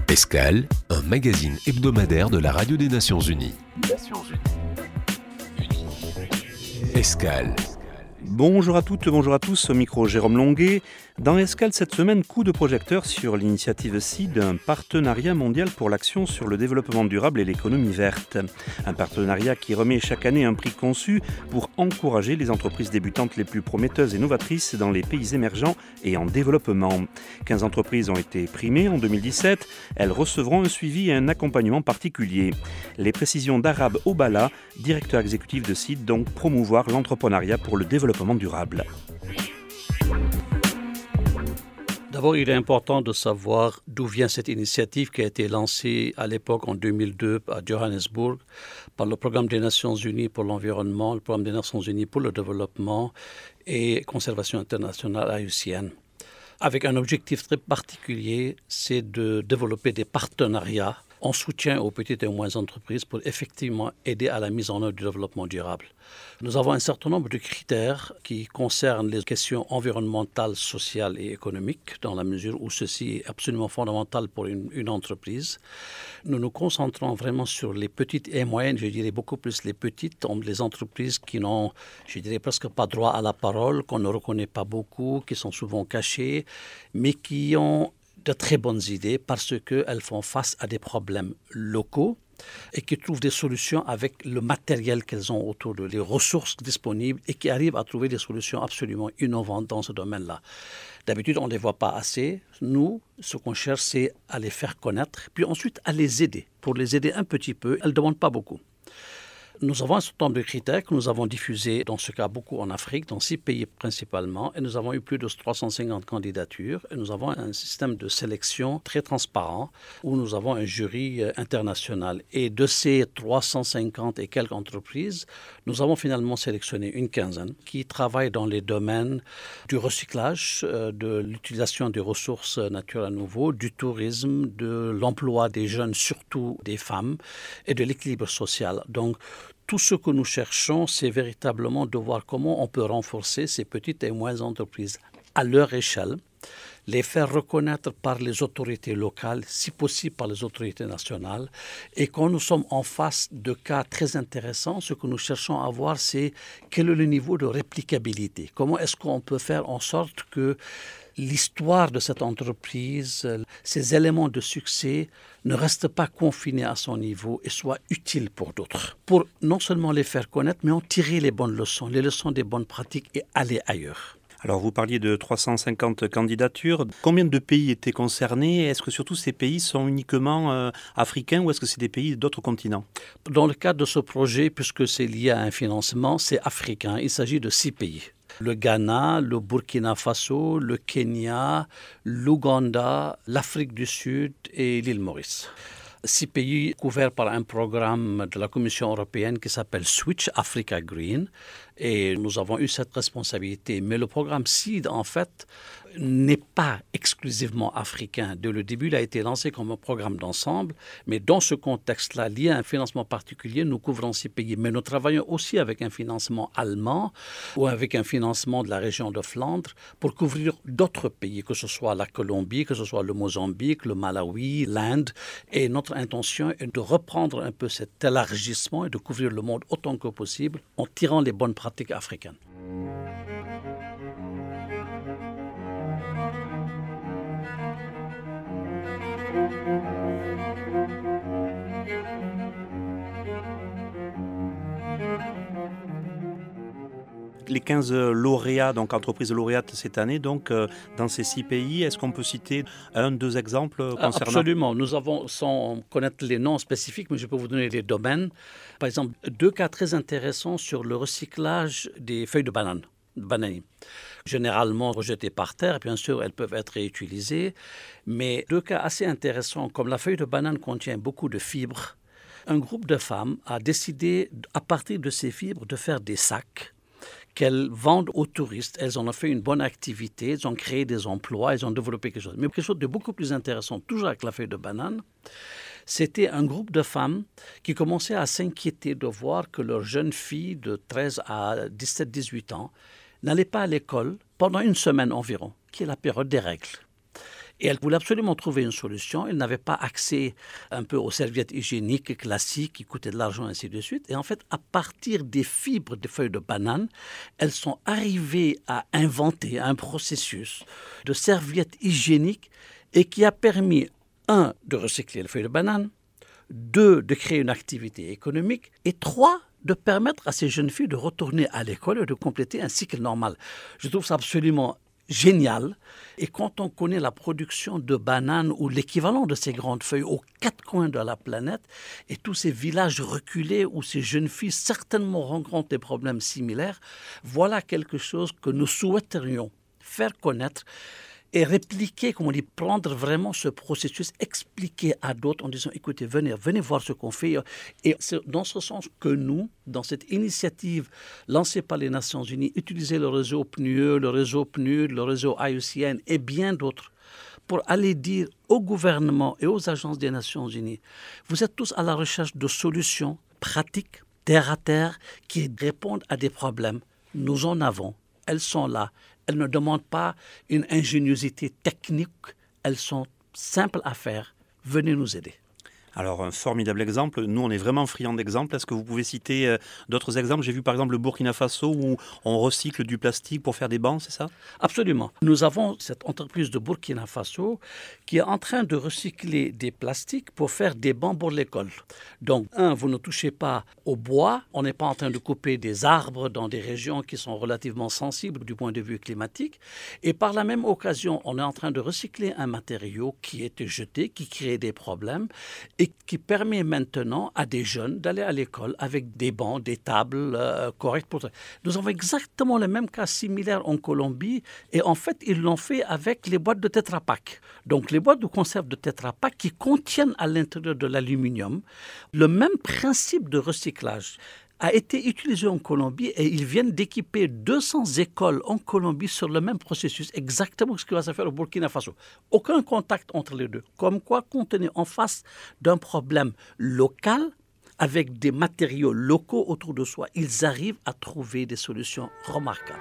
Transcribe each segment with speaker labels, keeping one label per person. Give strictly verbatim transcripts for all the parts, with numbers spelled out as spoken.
Speaker 1: Escale, un magazine hebdomadaire de la Radio des Nations Unies. Nations Unies. Escale.
Speaker 2: Bonjour à toutes, bonjour à tous, au micro Jérôme Longuet. Dans Escale cette semaine, coup de projecteur sur l'initiative SEED, un partenariat mondial pour l'action sur le développement durable et l'économie verte. Un partenariat qui remet chaque année un prix conçu pour encourager les entreprises débutantes les plus prometteuses et novatrices dans les pays émergents et en développement. quinze entreprises ont été primées en deux mille dix-sept. Elles recevront un suivi et un accompagnement particulier. Les précisions d'Arab Obala, directeur exécutif de SEED, donc promouvoir l'entrepreneuriat pour le développement durable.
Speaker 3: D'abord, il est important de savoir d'où vient cette initiative qui a été lancée à l'époque en deux mille deux à Johannesburg par le Programme des Nations Unies pour l'environnement, le Programme des Nations Unies pour le développement et Conservation internationale I U C N. Avec un objectif très particulier, c'est de développer des partenariats en soutien aux petites et moyennes entreprises pour effectivement aider à la mise en œuvre du développement durable. Nous avons un certain nombre de critères qui concernent les questions environnementales, sociales et économiques, dans la mesure où ceci est absolument fondamental pour une, une entreprise. Nous nous concentrons vraiment sur les petites et moyennes, je dirais beaucoup plus les petites, les entreprises qui n'ont, je dirais presque pas droit à la parole, qu'on ne reconnaît pas beaucoup, qui sont souvent cachées, mais qui ont de très bonnes idées parce qu'elles font face à des problèmes locaux et qui trouvent des solutions avec le matériel qu'elles ont autour d'eux, les ressources disponibles et qui arrivent à trouver des solutions absolument innovantes dans ce domaine-là. D'habitude, on ne les voit pas assez. Nous, ce qu'on cherche, c'est à les faire connaître, puis ensuite à les aider. Pour les aider un petit peu, elles ne demandent pas beaucoup. Nous avons un certain nombre de critères que nous avons diffusés, dans ce cas beaucoup en Afrique, dans six pays principalement, et nous avons eu plus de trois cent cinquante candidatures. Et nous avons un système de sélection très transparent où nous avons un jury international. Et de ces trois cent cinquante et quelques entreprises, nous avons finalement sélectionné une quinzaine qui travaillent dans les domaines du recyclage, de l'utilisation des ressources naturelles à nouveau, du tourisme, de l'emploi des jeunes, surtout des femmes, et de l'équilibre social. Donc, tout ce que nous cherchons, c'est véritablement de voir comment on peut renforcer ces petites et moyennes entreprises à leur échelle, les faire reconnaître par les autorités locales, si possible par les autorités nationales. Et quand nous sommes en face de cas très intéressants, ce que nous cherchons à voir, c'est quel est le niveau de réplicabilité. Comment est-ce qu'on peut faire en sorte que l'histoire de cette entreprise, ces éléments de succès ne restent pas confinés à son niveau et soient utiles pour d'autres. Pour non seulement les faire connaître, mais en tirer les bonnes leçons, les leçons des bonnes pratiques et aller ailleurs.
Speaker 2: Alors vous parliez de trois cent cinquante candidatures. Combien de pays étaient concernés? Est-ce que surtout ces pays sont uniquement euh, africains ou est-ce que c'est des pays d'autres continents?
Speaker 3: Dans le cadre de ce projet, puisque c'est lié à un financement, c'est africain. Il s'agit de six pays. Le Ghana, le Burkina Faso, le Kenya, l'Ouganda, l'Afrique du Sud et l'île Maurice. Six pays couverts par un programme de la Commission européenne qui s'appelle Switch Africa Green. Et nous avons eu cette responsabilité. Mais le programme SEED, en fait, n'est pas exclusivement africain. Dès le début, il a été lancé comme un programme d'ensemble. Mais dans ce contexte-là, lié à un financement particulier, nous couvrons six pays. Mais nous travaillons aussi avec un financement allemand ou avec un financement de la région de Flandre pour couvrir d'autres pays, que ce soit la Colombie, que ce soit le Mozambique, le Malawi, l'Inde. Et notre intention est de reprendre un peu cet élargissement et de couvrir le monde autant que possible en tirant les bonnes pratiques africaines.
Speaker 2: Les quinze lauréats, donc entreprises lauréates cette année, donc euh, dans ces six pays, est-ce qu'on peut citer un, deux exemples concernant?
Speaker 3: Absolument. Nous avons, sans connaître les noms spécifiques, mais je peux vous donner les domaines. Par exemple, deux cas très intéressants sur le recyclage des feuilles de banane, de bananier. Généralement rejetées par terre, bien sûr, elles peuvent être réutilisées, mais deux cas assez intéressants, comme la feuille de banane contient beaucoup de fibres. Un groupe de femmes a décidé, à partir de ces fibres, de faire des sacs qu'elles vendent aux touristes. Elles en ont fait une bonne activité, elles ont créé des emplois, elles ont développé quelque chose. Mais quelque chose de beaucoup plus intéressant, toujours avec la feuille de banane, c'était un groupe de femmes qui commençaient à s'inquiéter de voir que leurs jeunes filles de treize à dix-sept à dix-huit ans n'allaient pas à l'école pendant une semaine environ, qui est la période des règles. Et elle voulait absolument trouver une solution. Elle n'avait pas accès un peu aux serviettes hygiéniques classiques qui coûtaient de l'argent, ainsi de suite. Et en fait, à partir des fibres des feuilles de banane, elles sont arrivées à inventer un processus de serviettes hygiéniques et qui a permis, un, de recycler les feuilles de banane, deux, de créer une activité économique, et trois, de permettre à ces jeunes filles de retourner à l'école et de compléter un cycle normal. Je trouve ça absolument génial. Et quand on connaît la production de bananes ou l'équivalent de ces grandes feuilles aux quatre coins de la planète et tous ces villages reculés où ces jeunes filles certainement rencontrent des problèmes similaires, voilà quelque chose que nous souhaiterions faire connaître et répliquer, comme on dit, prendre vraiment ce processus, expliquer à d'autres en disant, écoutez, venez, venez voir ce qu'on fait. Et c'est dans ce sens que nous, dans cette initiative lancée par les Nations Unies, utiliser le réseau P N U E, le réseau P N U D, le réseau I U C N et bien d'autres, pour aller dire au gouvernement et aux agences des Nations Unies, vous êtes tous à la recherche de solutions pratiques, terre à terre, qui répondent à des problèmes. Nous en avons. Elles sont là. Elles ne demandent pas une ingéniosité technique. Elles sont simples à faire. Venez nous aider.
Speaker 2: Alors, un formidable exemple. Nous, on est vraiment friands d'exemples. Est-ce que vous pouvez citer euh, d'autres exemples ? J'ai vu par exemple le Burkina Faso où on recycle du plastique pour faire des bancs, c'est ça ?
Speaker 3: Absolument. Nous avons cette entreprise de Burkina Faso qui est en train de recycler des plastiques pour faire des bancs pour l'école. Donc, un, vous ne touchez pas au bois. On n'est pas en train de couper des arbres dans des régions qui sont relativement sensibles du point de vue climatique. Et par la même occasion, on est en train de recycler un matériau qui était jeté, qui créait des problèmes et qui permet maintenant à des jeunes d'aller à l'école avec des bancs, des tables euh, correctes. Pour... Nous avons exactement le même cas similaire en Colombie et en fait, ils l'ont fait avec les boîtes de Tetra Pak. Donc, les boîtes de conserve de Tetra Pak qui contiennent à l'intérieur de l'aluminium le même principe de recyclage a été utilisé en Colombie et ils viennent d'équiper deux cents écoles en Colombie sur le même processus, exactement ce qui va se faire au Burkina Faso. Aucun contact entre les deux. Comme quoi, quand on est en face d'un problème local, avec des matériaux locaux autour de soi, ils arrivent à trouver des solutions remarquables.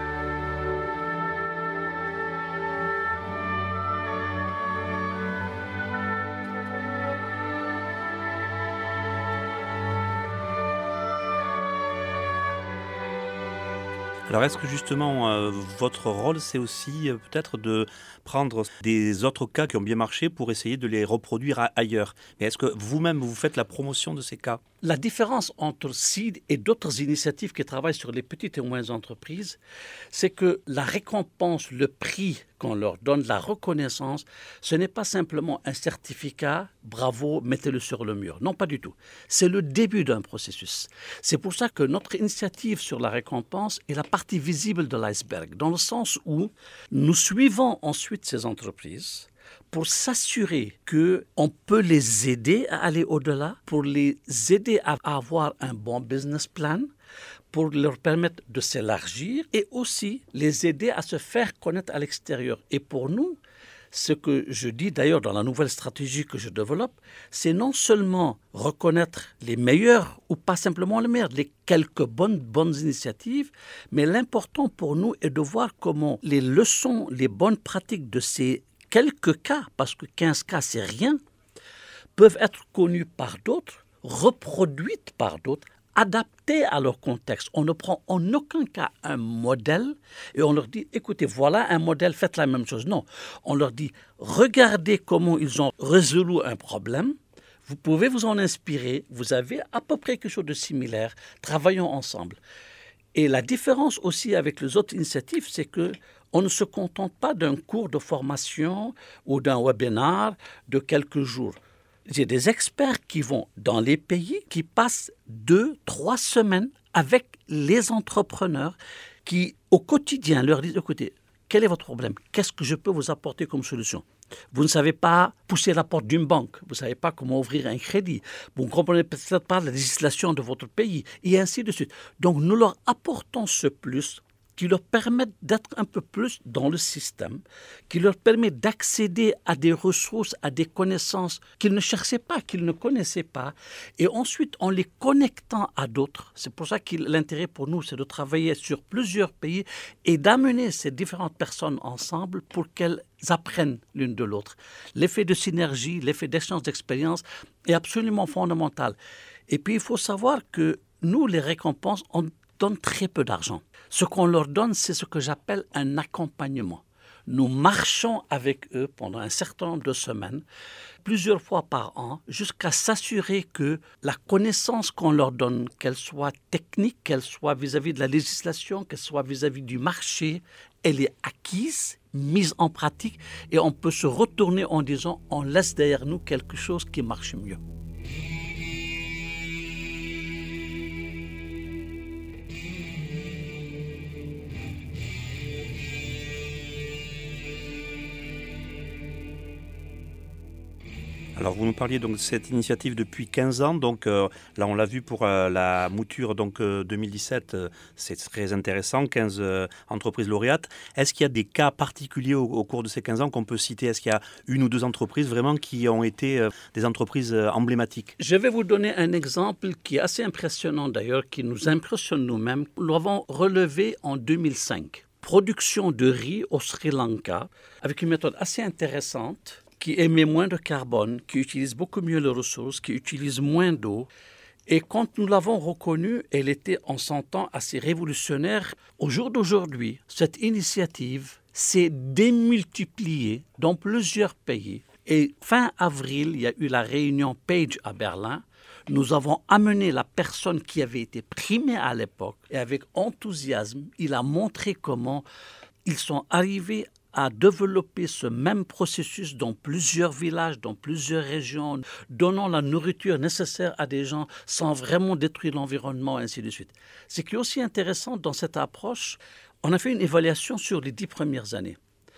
Speaker 2: Alors, est-ce que justement, euh, votre rôle, c'est aussi euh, peut-être de prendre des autres cas qui ont bien marché pour essayer de les reproduire a- ailleurs ? Mais est-ce que vous-même, vous faites la promotion de ces cas ?
Speaker 3: La différence entre SEED et d'autres initiatives qui travaillent sur les petites et moyennes entreprises, c'est que la récompense, le prix qu'on leur donne, la reconnaissance, ce n'est pas simplement un certificat, bravo, mettez-le sur le mur. Non, pas du tout. C'est le début d'un processus. C'est pour ça que notre initiative sur la récompense est la partie visible de l'iceberg, dans le sens où nous suivons ensuite ces entreprises pour s'assurer qu'on peut les aider à aller au-delà, pour les aider à avoir un bon business plan, pour leur permettre de s'élargir et aussi les aider à se faire connaître à l'extérieur. Et pour nous, ce que je dis d'ailleurs dans la nouvelle stratégie que je développe, c'est non seulement reconnaître les meilleurs ou pas simplement les meilleurs, les quelques bonnes, bonnes initiatives, mais l'important pour nous est de voir comment les leçons, les bonnes pratiques de ces quelques cas, parce que quinze cas, c'est rien, peuvent être connus par d'autres, reproduites par d'autres, adaptées à leur contexte. On ne prend en aucun cas un modèle et on leur dit, écoutez, voilà un modèle, faites la même chose. Non, on leur dit, regardez comment ils ont résolu un problème, vous pouvez vous en inspirer, vous avez à peu près quelque chose de similaire, travaillons ensemble. Et la différence aussi avec les autres initiatives, c'est que on ne se contente pas d'un cours de formation ou d'un webinaire de quelques jours. J'ai des experts qui vont dans les pays, qui passent deux, trois semaines avec les entrepreneurs qui, au quotidien, leur disent, écoutez, quel est votre problème ? Qu'est-ce que je peux vous apporter comme solution ? Vous ne savez pas pousser la porte d'une banque, vous ne savez pas comment ouvrir un crédit, vous ne comprenez peut-être pas la législation de votre pays, et ainsi de suite. Donc, nous leur apportons ce plus qui leur permettent d'être un peu plus dans le système, qui leur permet d'accéder à des ressources, à des connaissances qu'ils ne cherchaient pas, qu'ils ne connaissaient pas. Et ensuite, en les connectant à d'autres, c'est pour ça que l'intérêt pour nous, c'est de travailler sur plusieurs pays et d'amener ces différentes personnes ensemble pour qu'elles apprennent l'une de l'autre. L'effet de synergie, l'effet d'échange d'expérience est absolument fondamental. Et puis, il faut savoir que nous, les récompenses, on donne très peu d'argent. Ce qu'on leur donne, c'est ce que j'appelle un accompagnement. Nous marchons avec eux pendant un certain nombre de semaines, plusieurs fois par an, jusqu'à s'assurer que la connaissance qu'on leur donne, qu'elle soit technique, qu'elle soit vis-à-vis de la législation, qu'elle soit vis-à-vis du marché, elle est acquise, mise en pratique, et on peut se retourner en disant on laisse derrière nous quelque chose qui marche mieux.
Speaker 2: Alors vous nous parliez donc de cette initiative depuis quinze ans, donc euh, là on l'a vu pour euh, la mouture donc euh, deux mille dix-sept, euh, c'est très intéressant, quinze euh, entreprises lauréates. Est-ce qu'il y a des cas particuliers au, au cours de ces quinze ans qu'on peut citer? Est-ce qu'il y a une ou deux entreprises vraiment qui ont été euh, des entreprises euh, emblématiques?
Speaker 3: Je vais vous donner un exemple qui est assez impressionnant d'ailleurs, qui nous impressionne nous-mêmes. Nous l'avons relevé en deux mille cinq. Production de riz au Sri Lanka avec une méthode assez intéressante, qui émet moins de carbone, qui utilise beaucoup mieux les ressources, qui utilise moins d'eau. Et quand nous l'avons reconnue, elle était en son temps assez révolutionnaire. Au jour d'aujourd'hui, cette initiative s'est démultipliée dans plusieurs pays. Et fin avril, il y a eu la réunion Page à Berlin. Nous avons amené la personne qui avait été primée à l'époque et avec enthousiasme, il a montré comment ils sont arrivés à développer ce même processus dans plusieurs villages, dans plusieurs régions, donnant la nourriture nécessaire à des gens sans vraiment détruire l'environnement, et ainsi de suite. Ce qui est aussi intéressant dans cette approche, on a fait une évaluation sur les dix premières années.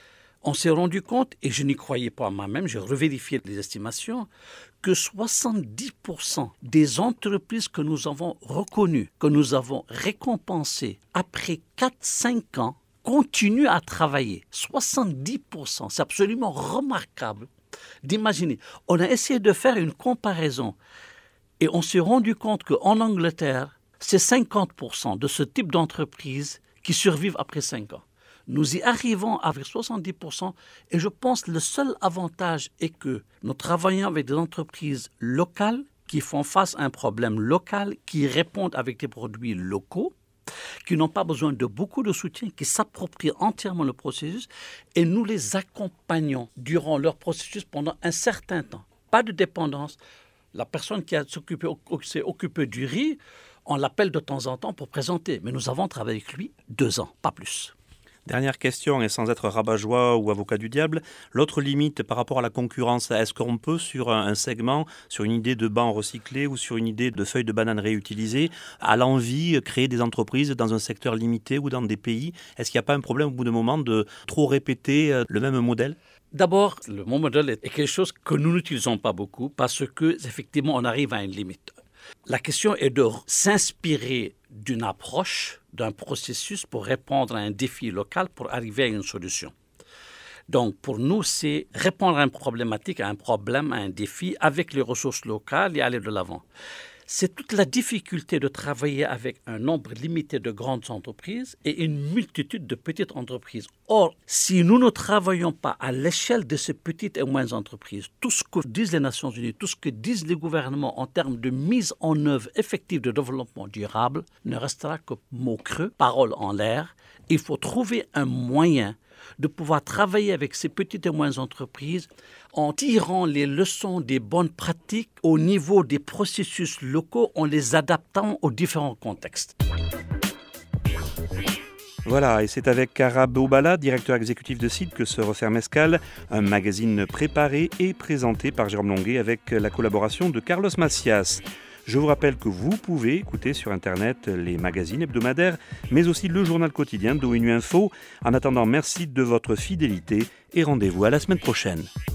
Speaker 3: On s'est rendu compte, et je n'y croyais pas moi-même, j'ai revérifié les estimations, que soixante-dix pour cent des entreprises que nous avons reconnues, que nous avons récompensées après quatre à cinq ans, continue à travailler. soixante-dix pour cent, c'est absolument remarquable d'imaginer. On a essayé de faire une comparaison et on s'est rendu compte qu'en Angleterre, c'est cinquante pour cent de ce type d'entreprise qui survivent après cinq ans. Nous y arrivons avec soixante-dix pour cent et je pense que le seul avantage est que nous travaillons avec des entreprises locales qui font face à un problème local, qui répondent avec des produits locaux, qui n'ont pas besoin de beaucoup de soutien, qui s'approprient entièrement le processus et nous les accompagnons durant leur processus pendant un certain temps. Pas de dépendance. La personne qui a s'occupé, s'est occupée du riz, on l'appelle de temps en temps pour présenter. Mais nous avons travaillé avec lui deux ans, pas plus.
Speaker 2: Dernière question, et sans être rabat-joie ou avocat du diable, l'autre limite par rapport à la concurrence, est-ce qu'on peut sur un segment, sur une idée de banc recyclé ou sur une idée de feuilles de banane réutilisées, à l'envie créer des entreprises dans un secteur limité ou dans des pays? Est-ce qu'il n'y a pas un problème au bout d'un moment de trop répéter le même modèle?
Speaker 3: D'abord, le mon modèle est quelque chose que nous n'utilisons pas beaucoup parce que effectivement on arrive à une limite. La question est de s'inspirer d'une approche, d'un processus pour répondre à un défi local pour arriver à une solution. Donc, pour nous, c'est répondre à une problématique, à un problème, à un défi avec les ressources locales et aller de l'avant. C'est toute la difficulté de travailler avec un nombre limité de grandes entreprises et une multitude de petites entreprises. Or, si nous ne travaillons pas à l'échelle de ces petites et moyennes entreprises, tout ce que disent les Nations Unies, tout ce que disent les gouvernements en termes de mise en œuvre effective de développement durable ne restera que mots creux, paroles en l'air. Il faut trouver un moyen de pouvoir travailler avec ces petites et moyennes entreprises en tirant les leçons des bonnes pratiques au niveau des processus locaux, en les adaptant aux différents contextes.
Speaker 2: Voilà, et c'est avec Kara Beaubala, directeur exécutif de Seed, que se referme Escale, un magazine préparé et présenté par Jérôme Longuet avec la collaboration de Carlos Macias. Je vous rappelle que vous pouvez écouter sur Internet les magazines hebdomadaires, mais aussi le journal quotidien d'O N U Info. En attendant, merci de votre fidélité et rendez-vous à la semaine prochaine.